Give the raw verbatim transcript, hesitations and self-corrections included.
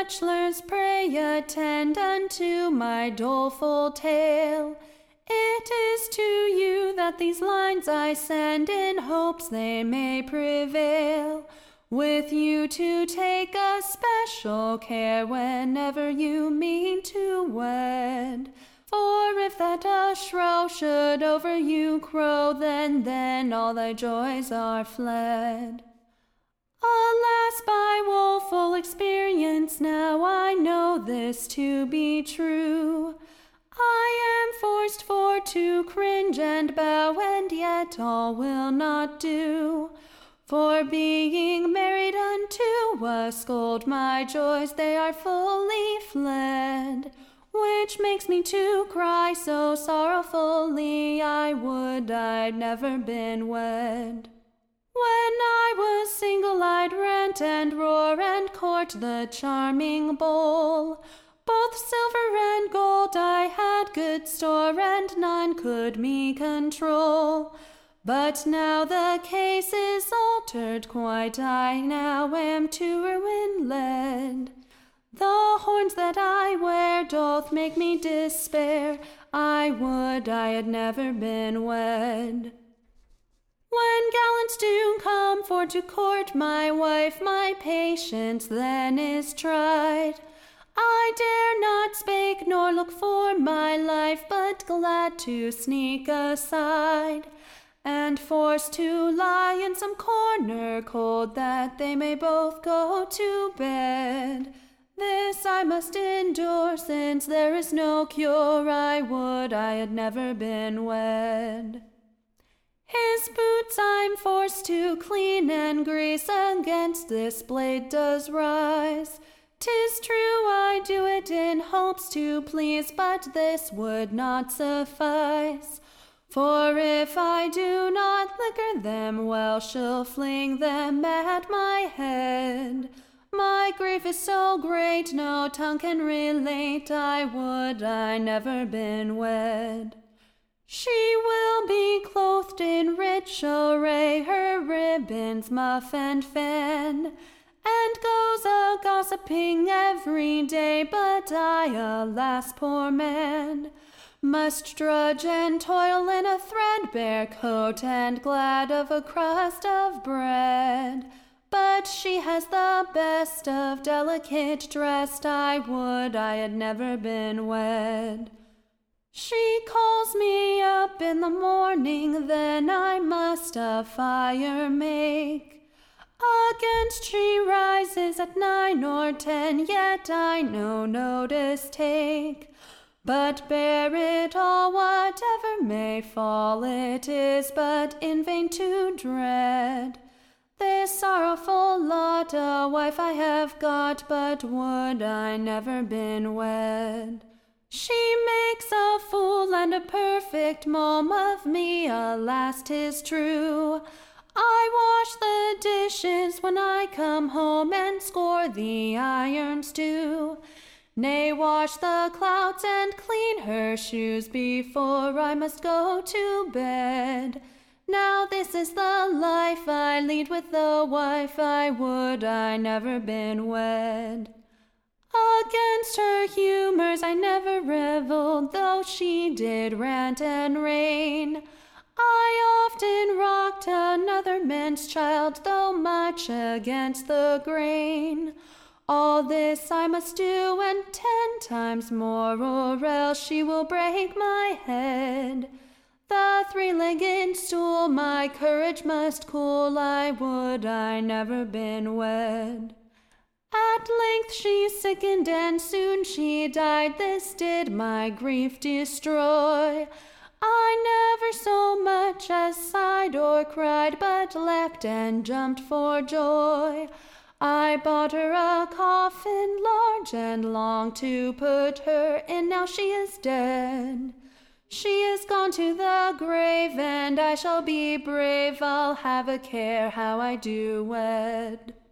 bachelors, pray attend unto my doleful tale. It is to you that these lines I send, in hopes they may prevail with you to take a special care whenever you mean to wed. For if that a shroud should over you crow, then, then all thy joys are fled. Alas, by woeful experience now I know this to be true. I am forced for to cringe and bow, and yet all will not do. For being married unto a scold, my joys they are fully fled, which makes me to cry so sorrowfully, I would I'd never been wed. When I was single I'd rant and roar and court the charming bowl. Both silver and gold I had good store, and none could me control. But now the case is altered quite, I now am to ruin led. The horns that I wear doth make me despair, I would I had never been wed. When gallants do come for to court my wife, my patience then is tried. I dare not spake nor look for my life, but glad to sneak aside, and forced to lie in some corner cold, that they may both go to bed. This I must endure, since there is no cure, I would I had never been wed. His boots I'm forced to clean and grease, against this blade does rise. 'Tis true I do it in hopes to please, but this would not suffice. For if I do not liquor them, well she'll fling them at my head. My grief is so great no tongue can relate, I would I never been wed. She will be clothed in rich array, her ribbons muff and fan, and goes a gossiping every day, but I, alas, poor man, must drudge and toil in a threadbare coat, and glad of a crust of bread. But she has the best of delicate dress, I would I had never been wed. She calls me up in the morning, then I must a fire make. Against she rises at nine or ten, yet I no notice take. But bear it all, whatever may fall, it is but in vain to dread. This sorrowful lot a wife I have got, but would I never been wed. She makes a fool and a perfect mome of me, alas, 'tis true. I wash the dishes when I come home, and scour the irons too. Nay, wash the clouts and clean her shoes before I must go to bed. Now this is the life I lead with the wife, I would I never been wed. Against her humours I never revelled, though she did rant and rain. I often rocked another man's child, though much against the grain. All this I must do, and ten times more, or else she will break my head. The three-legged stool my courage must cool, I would I never been wed. At length she sickened, and soon she died, this did my grief destroy. I never so much as sighed or cried, but leapt and jumped for joy. I bought her a coffin large and long to put her in, now she is dead. She is gone to the grave, and I shall be brave, I'll have a care how I do wed.